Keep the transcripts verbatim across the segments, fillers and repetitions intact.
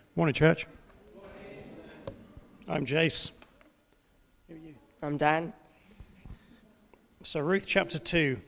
Morning, church. I'm Jace. Who are you? I'm Dan. So Ruth chapter two.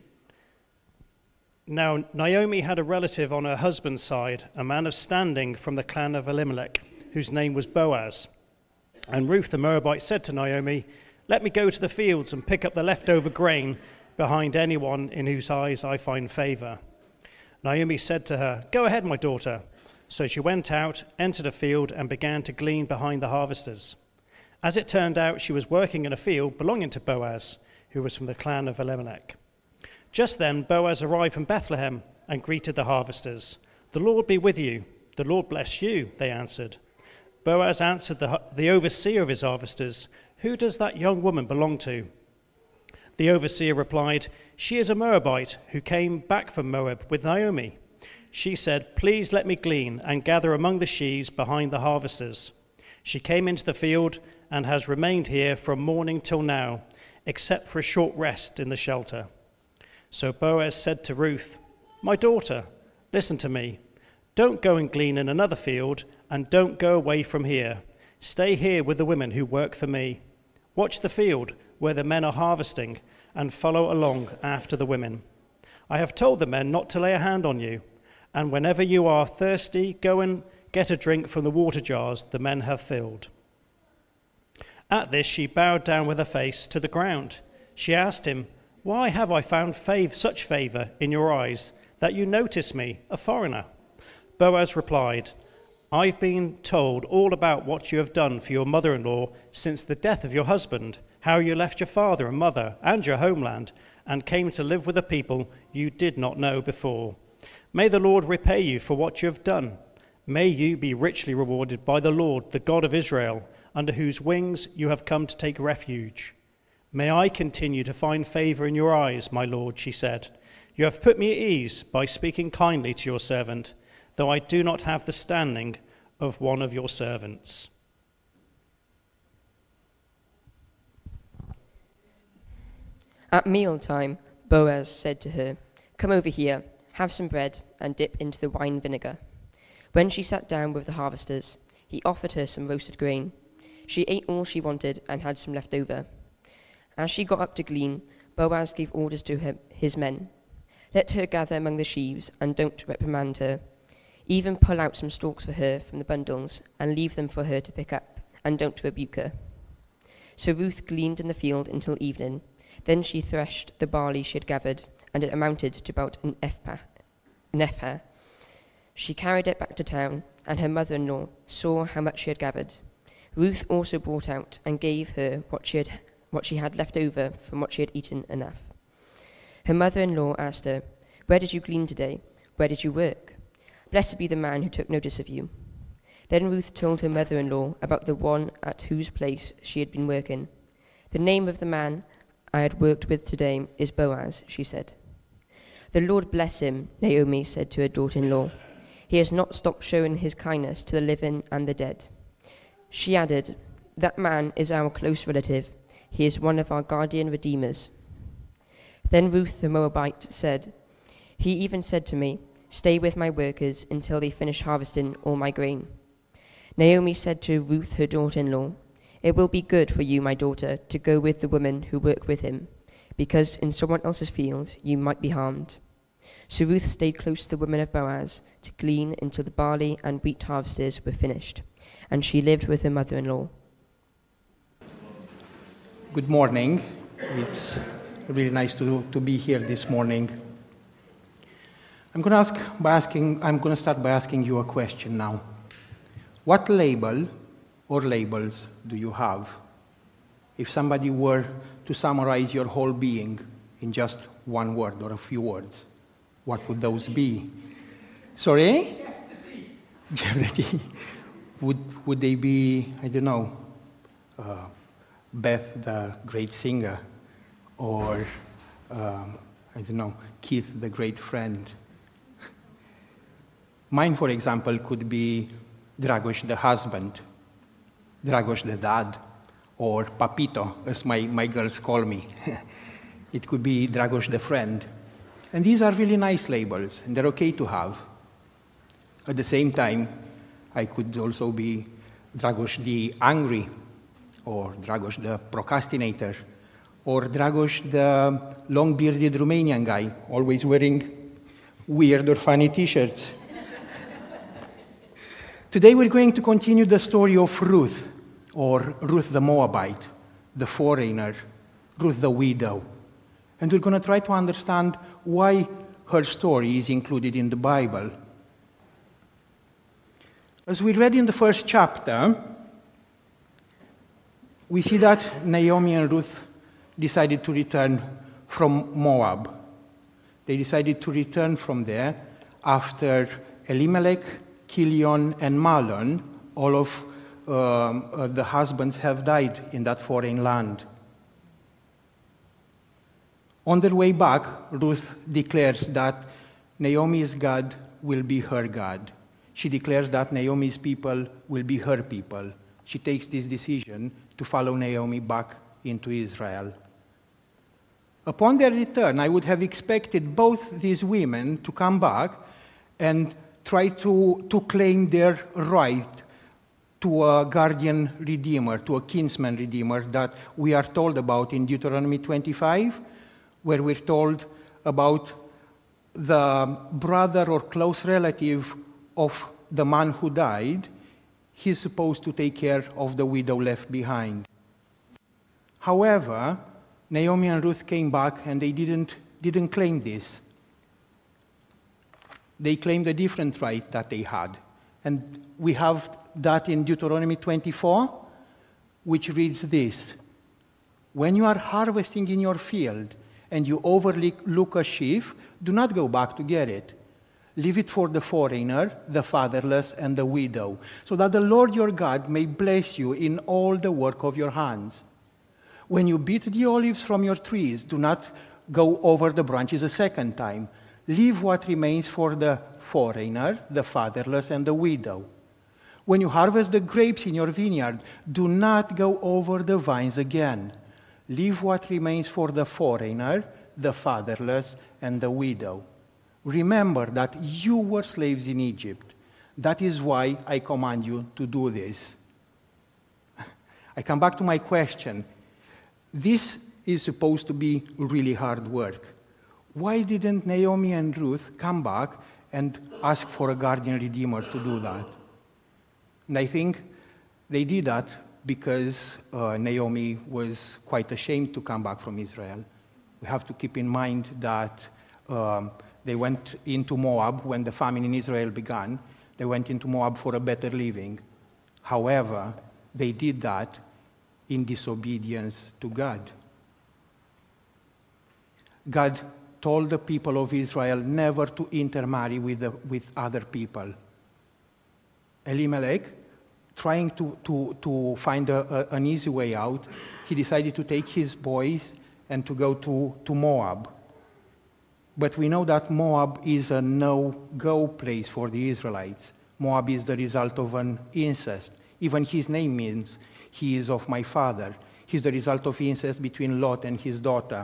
Now Naomi had a relative on her husband's side, a man of standing from the clan of Elimelech, whose name was Boaz. And Ruth the Moabite said to Naomi, "Let me go to the fields and pick up the leftover grain behind anyone in whose eyes I find favor." Naomi said to her, "Go ahead, my daughter." So she went out, entered a field, and began to glean behind the harvesters. As it turned out, she was working in a field belonging to Boaz, who was from the clan of Elimelech. Just then Boaz arrived from Bethlehem and greeted the harvesters. "The Lord be with you." "The Lord bless you," they answered. Boaz answered the, the overseer of his harvesters, "Who does that young woman belong to?" The overseer replied, "She is a Moabite who came back from Moab with Naomi." She said, "Please let me glean and gather among the sheaves behind the harvesters." She came into the field and has remained here from morning till now, except for a short rest in the shelter. So Boaz said to Ruth, "My daughter, listen to me. Don't go and glean in another field, and don't go away from here. Stay here with the women who work for me. Watch the field where the men are harvesting, and follow along after the women. I have told the men not to lay a hand on you, and whenever you are thirsty, go and get a drink from the water jars the men have filled." At this she bowed down with her face to the ground. She asked him, "Why have I found fav- such favor in your eyes that you notice me, a foreigner?" Boaz replied, "I've been told all about what you have done for your mother-in-law since the death of your husband, how you left your father and mother and your homeland and came to live with a people you did not know before. May the Lord repay you for what you have done. May you be richly rewarded by the Lord, the God of Israel, under whose wings you have come to take refuge. May I continue to find favor in your eyes, my Lord," she said. "You have put me at ease by speaking kindly to your servant, though I do not have the standing of one of your servants." At mealtime, Boaz said to her, "Come over here, have some bread, and dip into the wine vinegar." When she sat down with the harvesters, he offered her some roasted grain. She ate all she wanted and had some left over. As she got up to glean, Boaz gave orders to her, his men. "Let her gather among the sheaves, and don't reprimand her. Even pull out some stalks for her from the bundles, and leave them for her to pick up, and don't rebuke her." So Ruth gleaned in the field until evening. Then she threshed the barley she had gathered, and it amounted to about an ephah. An ephah. She carried it back to town, and her mother-in-law saw how much she had gathered. Ruth also brought out and gave her what she had what she had left over from what she had eaten enough. Her mother-in-law asked her, "Where did you glean today? Where did you work? Blessed be the man who took notice of you." Then Ruth told her mother-in-law about the one at whose place she had been working. "The name of the man I had worked with today is Boaz," she said. "The Lord bless him," Naomi said to her daughter-in-law. "He has not stopped showing his kindness to the living and the dead." She added, "That man is our close relative. He is one of our guardian redeemers." Then Ruth the Moabite said, "He even said to me, 'Stay with my workers until they finish harvesting all my grain.'" Naomi said to Ruth her daughter-in-law, "It will be good for you, my daughter, to go with the women who work with him, because in someone else's field you might be harmed." So Ruth stayed close to the women of Boaz to glean until the barley and wheat harvesters were finished, and she lived with her mother-in-law. Good morning. It's really nice to, to be here this morning. I'm going to ask by asking. I'm going to start by asking you a question now. What label or labels do you have? If somebody were to summarize your whole being in just one word or a few words, what would those be? Sorry? Jeff the T. Would would they be? I don't know. Uh, Beth, the great singer, or, um, I don't know, Keith, the great friend. Mine, for example, could be Dragos, the husband, Dragos, the dad, or Papito, as my, my girls call me. It could be Dragos, the friend. And these are really nice labels, and they're okay to have. At the same time, I could also be Dragos the angry, or Dragos the procrastinator, or Dragos the long-bearded Romanian guy, always wearing weird or funny t-shirts. Today we're going to continue the story of Ruth, or Ruth the Moabite, the foreigner, Ruth the widow. And we're going to try to understand why her story is included in the Bible. As we read in the first chapter, we see that Naomi and Ruth decided to return from Moab. They decided to return from there after Elimelech, Chilion, and Mahlon, all of um, uh, the husbands have died in that foreign land. On their way back, Ruth declares that Naomi's God will be her God. She declares that Naomi's people will be her people. She takes this decision to follow Naomi back into Israel. Upon their return, I would have expected both these women to come back and try to, to claim their right to a guardian redeemer, to a kinsman redeemer that we are told about in Deuteronomy twenty-five, where we're told about the brother or close relative of the man who died. He's supposed to take care of the widow left behind. However, Naomi and Ruth came back and they didn't, didn't claim this. They claimed a different right that they had. And we have that in Deuteronomy twenty-four, which reads this: when you are harvesting in your field and you overlook a sheaf, do not go back to get it. Leave it for the foreigner, the fatherless, and the widow, so that the Lord your God may bless you in all the work of your hands. When you beat the olives from your trees, do not go over the branches a second time. Leave what remains for the foreigner, the fatherless, and the widow. When you harvest the grapes in your vineyard, do not go over the vines again. Leave what remains for the foreigner, the fatherless, and the widow. Remember that you were slaves in Egypt. That is why I command you to do this. I come back to my question. This is supposed to be really hard work. Why didn't Naomi and Ruth come back and ask for a guardian redeemer to do that? And I think they did that because uh, Naomi was quite ashamed to come back from Israel. We have to keep in mind that um, they went into Moab when the famine in Israel began. They went into Moab for a better living. However, they did that in disobedience to God. God told the people of Israel never to intermarry with, the, with other people. Elimelech, trying to, to, to find a, a, an easy way out, he decided to take his boys and to go to, to Moab. But we know that Moab is a no-go place for the Israelites. Moab is the result of an incest. Even his name means, he is of my father. He's the result of incest between Lot and his daughter.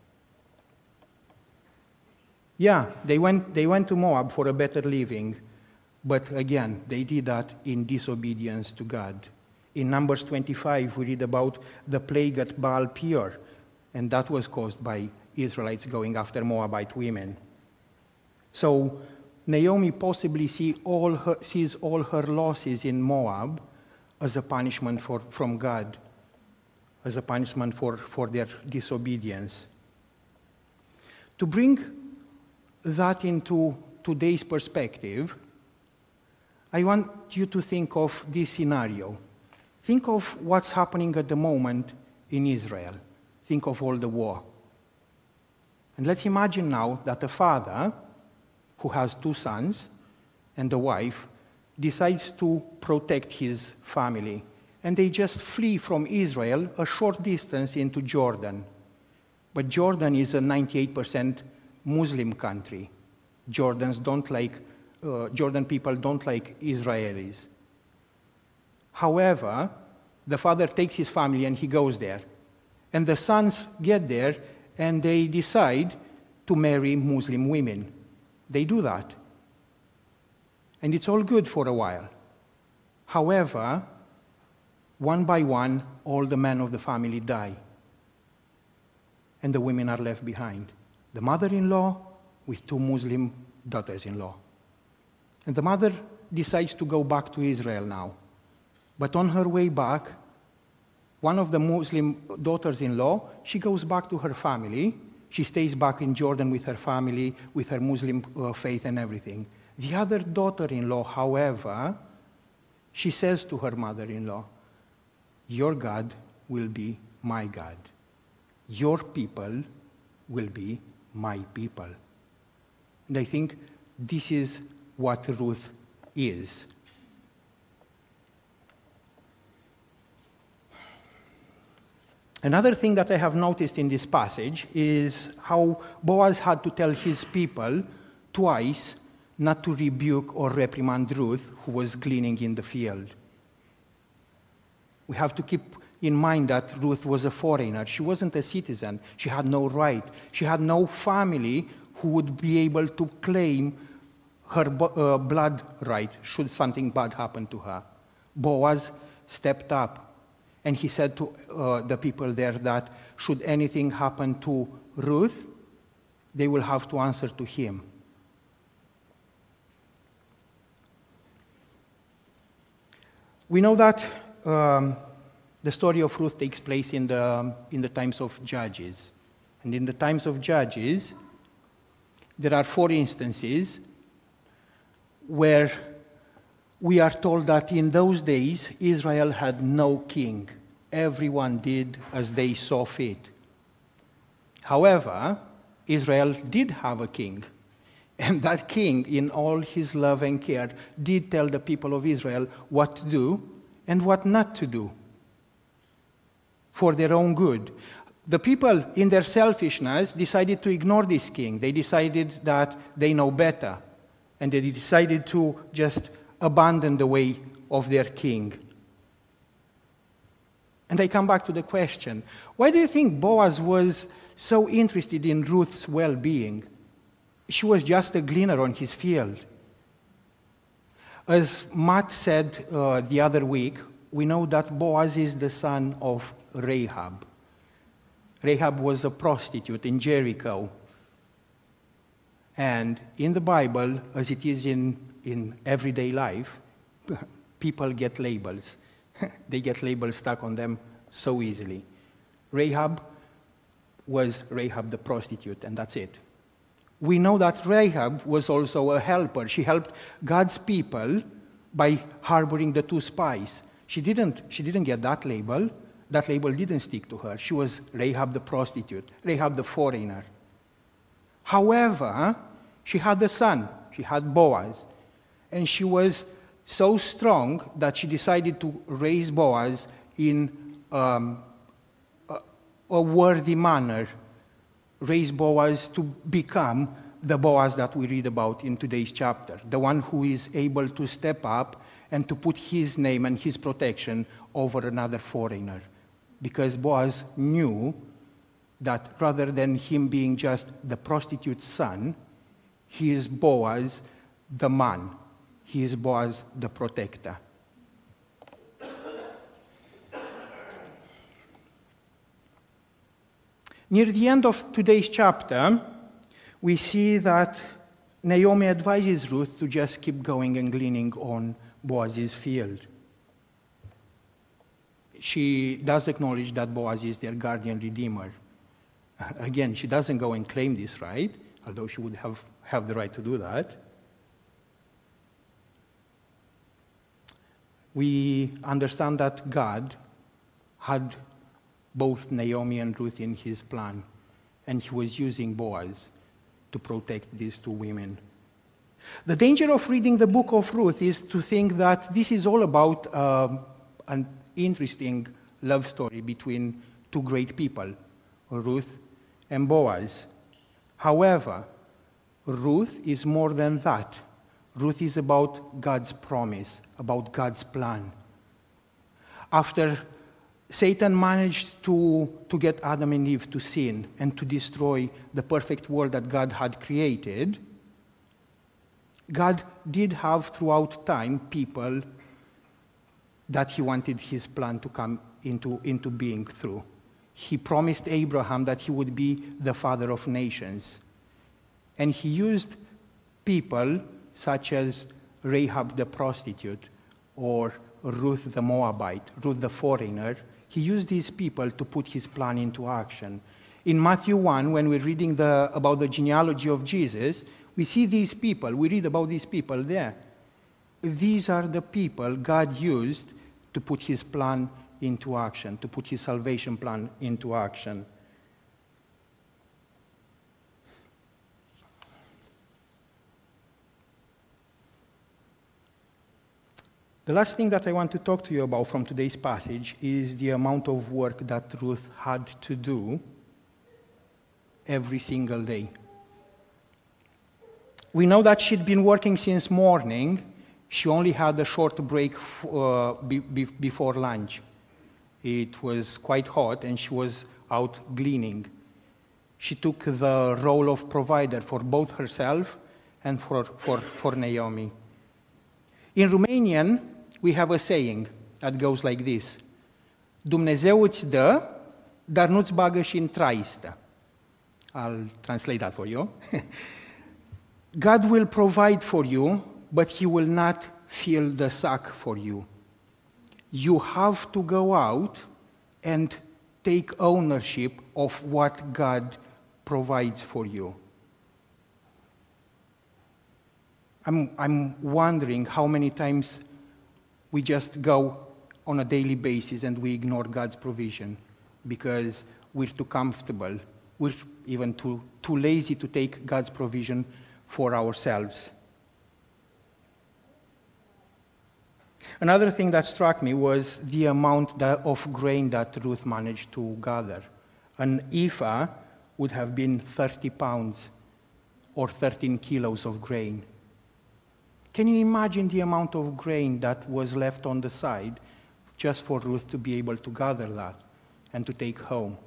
Yeah, they went, they went to Moab for a better living, but again, they did that in disobedience to God. In Numbers twenty-five, we read about the plague at Baal Peor, and that was caused by Israelites going after Moabite women. So Naomi possibly see all her, sees all her losses in Moab as a punishment for, from God, as a punishment for, for their disobedience. To bring that into today's perspective, I want you to think of this scenario. Think of what's happening at the moment in Israel. Think of all the war. And let's imagine now that a father who has two sons and a wife decides to protect his family, and they just flee from Israel a short distance into Jordan. But Jordan is a ninety-eight percent Muslim country. Jordans don't like, uh, Jordan people don't like Israelis. However, the father takes his family and he goes there. And the sons get there and they decide to marry Muslim women. They do that. And it's all good for a while. However, one by one, all the men of the family die, and the women are left behind. The mother-in-law with two Muslim daughters-in-law. And the mother decides to go back to Israel now. But on her way back, one of the Muslim daughters-in-law, she goes back to her family. She stays back in Jordan with her family, with her Muslim uh, faith and everything. The other daughter-in-law, however, she says to her mother-in-law, your God will be my God. Your people will be my people. And I think this is what Ruth is. Another thing that I have noticed in this passage is how Boaz had to tell his people twice not to rebuke or reprimand Ruth, who was gleaning in the field. We have to keep in mind that Ruth was a foreigner. She wasn't a citizen. She had no right. She had no family who would be able to claim her uh, blood right should something bad happen to her. Boaz stepped up. And he said to uh, the people there that should anything happen to Ruth, they will have to answer to him. We know that um, the story of Ruth takes place in the, in the times of Judges. And in the times of Judges, there are four instances where we are told that in those days, Israel had no king. Everyone did as they saw fit. However, Israel did have a king. And that king, in all his love and care, did tell the people of Israel what to do and what not to do for their own good. The people, in their selfishness, decided to ignore this king. They decided that they know better. And they decided to just abandon the way of their king. And I come back to the question, why do you think Boaz was so interested in Ruth's well-being? She was just a gleaner on his field. As Matt said uh, the other week, we know that Boaz is the son of Rahab. Rahab was a prostitute in Jericho. And in the Bible, as it is in in everyday life, people get labels. They get labels stuck on them so easily. Rahab was Rahab the prostitute, and that's it. We know that Rahab was also a helper. She helped God's people by harboring the two spies. She didn't, she didn't get that label. That label didn't stick to her. She was Rahab the prostitute, Rahab the foreigner. However, she had a son. She had Boaz. And she was so strong that she decided to raise Boaz in um, a, a worthy manner, raise Boaz to become the Boaz that we read about in today's chapter, the one who is able to step up and to put his name and his protection over another foreigner. Because Boaz knew that rather than him being just the prostitute's son, he is Boaz, the man. He is Boaz, the protector. Near the end of today's chapter, we see that Naomi advises Ruth to just keep going and gleaning on Boaz's field. She does acknowledge that Boaz is their guardian redeemer. Again, she doesn't go and claim this right, although she would have, have the right to do that. We understand that God had both Naomi and Ruth in his plan, and he was using Boaz to protect these two women. The danger of reading the book of Ruth is to think that this is all about um, an interesting love story between two great people, Ruth and Boaz. However, Ruth is more than that. Ruth is about God's promise, about God's plan. After Satan managed to, to get Adam and Eve to sin and to destroy the perfect world that God had created, God did have throughout time people that he wanted his plan to come into, into being through. He promised Abraham that he would be the father of nations. And he used people such as Rahab the prostitute or Ruth the Moabite, Ruth the foreigner. He used these people to put his plan into action. In Matthew one, when we're reading the, about the genealogy of Jesus, we see these people, we read about these people there. These are the people God used to put his plan into action, to put his salvation plan into action. The last thing that I want to talk to you about from today's passage is the amount of work that Ruth had to do every single day. We know that she'd been working since morning. She only had a short break uh, be, be, before lunch. It was quite hot and she was out gleaning. She took the role of provider for both herself and for, for, for Naomi. In Romanian, we have a saying that goes like this: Dumnezeu îți dă, dar nu-ți bagă și în traistă. I'll translate that for you. God will provide for you, but he will not fill the sack for you. You have to go out and take ownership of what God provides for you. I'm, I'm wondering how many times we just go on a daily basis and we ignore God's provision because we're too comfortable. We're even too, too lazy to take God's provision for ourselves. Another thing that struck me was the amount that, of grain that Ruth managed to gather. An ephah would have been thirty pounds or thirteen kilos of grain. Can you imagine the amount of grain that was left on the side just for Ruth to be able to gather that and to take home?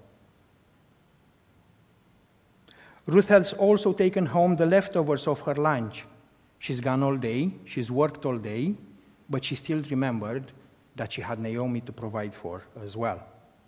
Ruth has also taken home the leftovers of her lunch. She's gone all day, she's worked all day, but she still remembered that she had Naomi to provide for as well.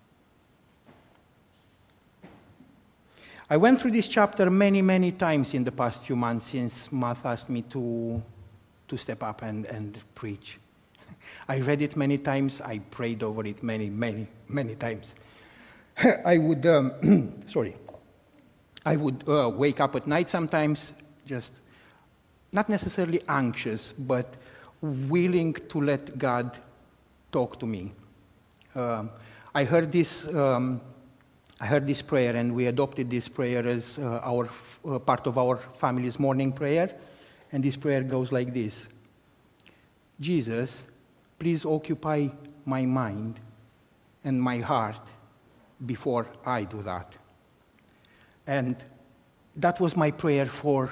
I went through this chapter many, many times in the past few months since Matt asked me to, to step up and, and preach. I read it many times, I prayed over it many, many, many times. I would, um, sorry, I would uh, wake up at night sometimes, just not necessarily anxious, but willing to let God talk to me. Um, I heard this. Um, I heard this prayer, and we adopted this prayer as uh, our uh, part of our family's morning prayer. And this prayer goes like this: Jesus, please occupy my mind and my heart before I do that. And that was my prayer for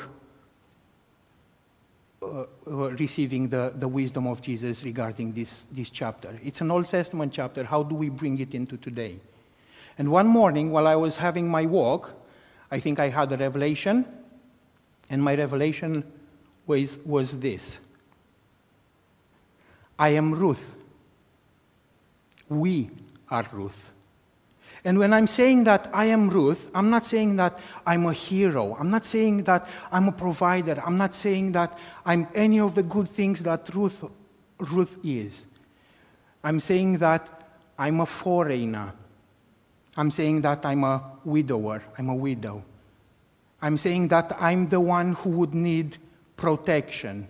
uh, uh, receiving the, the wisdom of Jesus regarding this, this chapter. It's an Old Testament chapter. How do we bring it into today? And one morning, while I was having my walk, I think I had a revelation, and my revelation was, was this: I am Ruth. We are Ruth. And when I'm saying that I am Ruth, I'm not saying that I'm a hero. I'm not saying that I'm a provider. I'm not saying that I'm any of the good things that Ruth, Ruth is. I'm saying that I'm a foreigner. I'm saying that I'm a widower. I'm a widow. I'm saying that I'm the one who would need protection.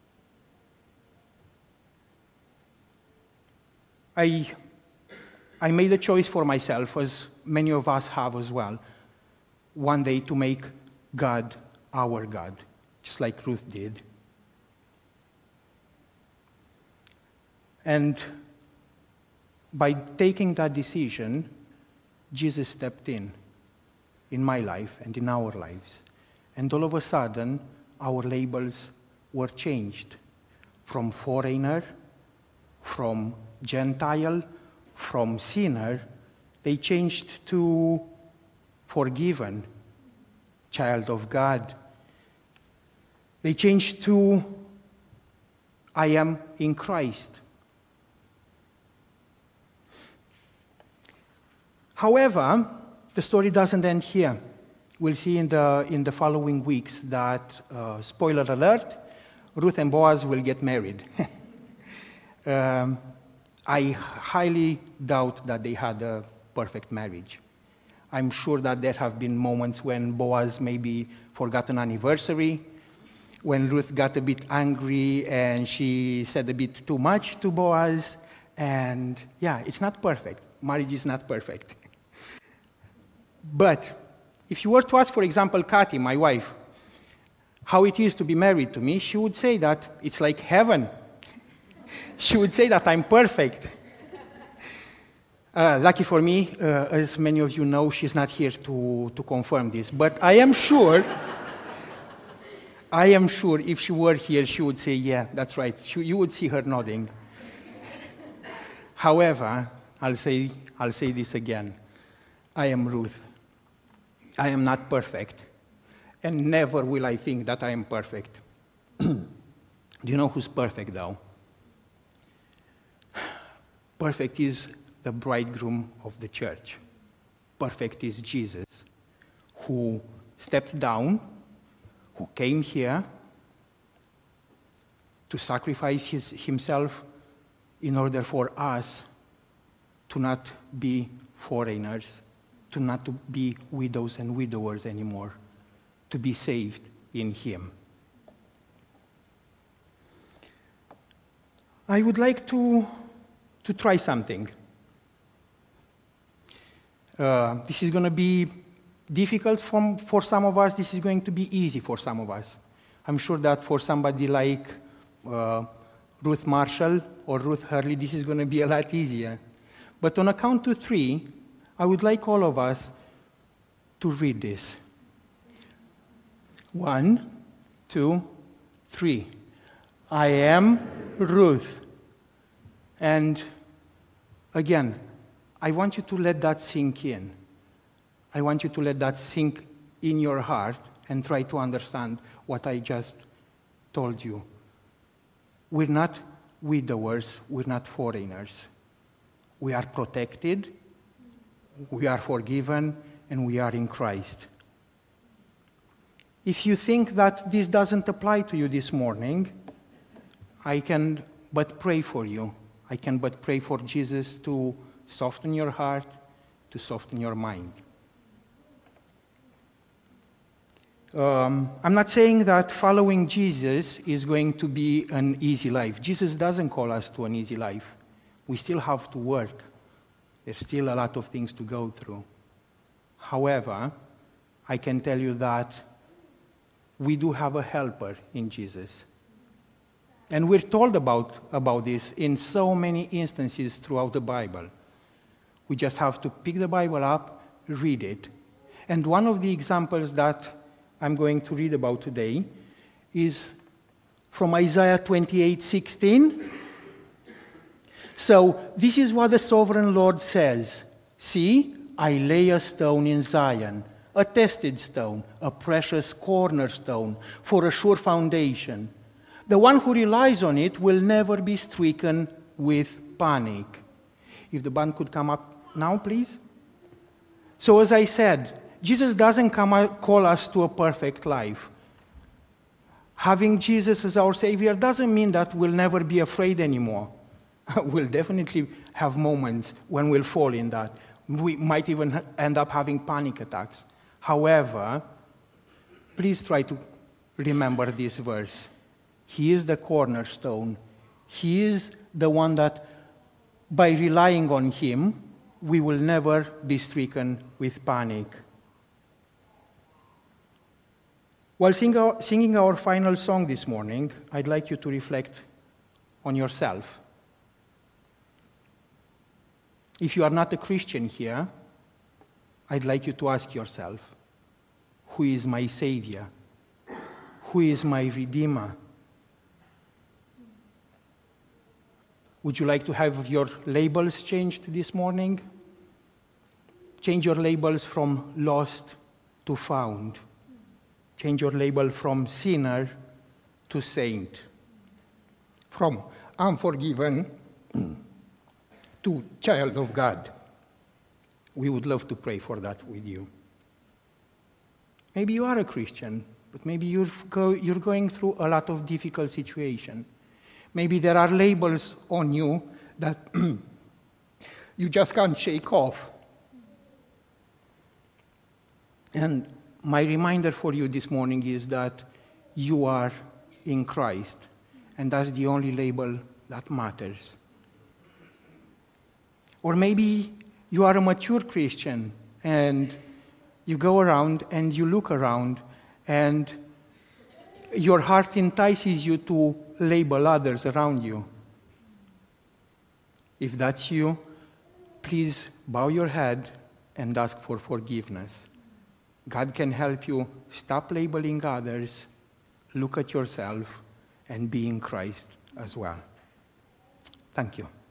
I... I made a choice for myself, as many of us have as well, one day to make God our God, just like Ruth did. And by taking that decision, Jesus stepped in, in my life and in our lives. And all of a sudden, our labels were changed from foreigner, from Gentile, from sinner, they changed to forgiven, child of God. They changed to I am in Christ. However, the story doesn't end here. We'll see in the, in the following weeks that, uh, spoiler alert, Ruth and Boaz will get married. um, I highly doubt that they had a perfect marriage. I'm sure that there have been moments when Boaz maybe forgot an anniversary, when Ruth got a bit angry and she said a bit too much to Boaz. And yeah, it's not perfect. Marriage is not perfect. But if you were to ask, for example, Kathy, my wife, how it is to be married to me, she would say that it's like heaven. She would say that I'm perfect. Uh, lucky for me, uh, as many of you know, she's not here to, to confirm this. But I am sure, I am sure if she were here, she would say, yeah, that's right. She, you would see her nodding. However, I'll say, I'll say this again. I am Ruth. I am not perfect. And never will I think that I am perfect. Do you know who's perfect, though? Perfect is the bridegroom of the church. Perfect is Jesus, who stepped down, who came here to sacrifice his, himself in order for us to not be foreigners, to not to be widows and widowers anymore, to be saved in him. I would like to, to try something. Uh, this is going to be difficult for, for some of us. This is going to be easy for some of us. I'm sure that for somebody like uh, Ruth Marshall or Ruth Hurley, this is going to be a lot easier. But on a count to three, I would like all of us to read this. One, two, three. I am Ruth. And again, I want you to let that sink in. I want you to let that sink in your heart and try to understand what I just told you. We're not widowers, we're not foreigners. We are protected, we are forgiven, and we are in Christ. If you think that this doesn't apply to you this morning, I can but pray for you. I can but pray for Jesus to soften your heart, to soften your mind. Um, I'm not saying that following Jesus is going to be an easy life. Jesus doesn't call us to an easy life. We still have to work. There's still a lot of things to go through. However, I can tell you that we do have a helper in Jesus. And we're told about, about this in so many instances throughout the Bible. We just have to pick the Bible up, read it. And one of the examples that I'm going to read about today is from Isaiah twenty-eight sixteen. So this is what the sovereign Lord says. See, I lay a stone in Zion, a tested stone, a precious cornerstone for a sure foundation. The one who relies on it will never be stricken with panic. If the band could come up now, please. So as I said, Jesus doesn't come call us to a perfect life. Having Jesus as our Savior doesn't mean that we'll never be afraid anymore. We'll definitely have moments when we'll fall in that. We might even end up having panic attacks. However, please try to remember this verse. He is the cornerstone. He is the one that, by relying on him, we will never be stricken with panic. While sing our, singing our final song this morning, I'd like you to reflect on yourself. If you are not a Christian here, I'd like you to ask yourself, who is my Savior? Who is my Redeemer? Would you like to have your labels changed this morning? Change your labels from lost to found. Change your label from sinner to saint. From unforgiven to child of God. we would love to pray for that with you. Maybe you are a Christian, but maybe you're, go, you're going through a lot of difficult situation. Maybe there are labels on you that you just can't shake off. And my reminder for you this morning is that you are in Christ, and that's the only label that matters. Or maybe you are a mature Christian, and you go around and you look around, and your heart entices you to label others around you. If that's you, please bow your head and ask for forgiveness. God can help you stop labeling others, look at yourself, and be in Christ as well. Thank you.